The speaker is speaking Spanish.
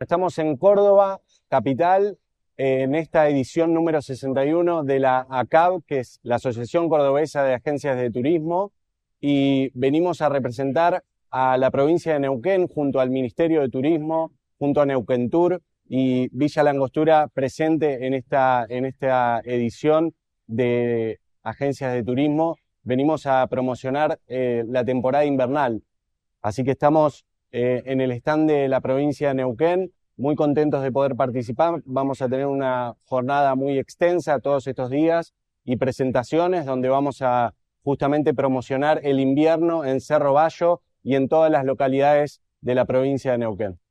Estamos en Córdoba, capital, en esta edición número 61 de la ACAB, que es la Asociación Cordobesa de Agencias de Turismo, y venimos a representar a la provincia de Neuquén junto al Ministerio de Turismo, junto a Neuquentur y Villa La Angostura presente en esta edición de Agencias de Turismo. Venimos a promocionar la temporada invernal. Así que estamos en el stand de la provincia de Neuquén, muy contentos de poder participar. Vamos a tener una jornada muy extensa todos estos días y presentaciones donde vamos a justamente promocionar el invierno en Cerro Bayo y en todas las localidades de la provincia de Neuquén.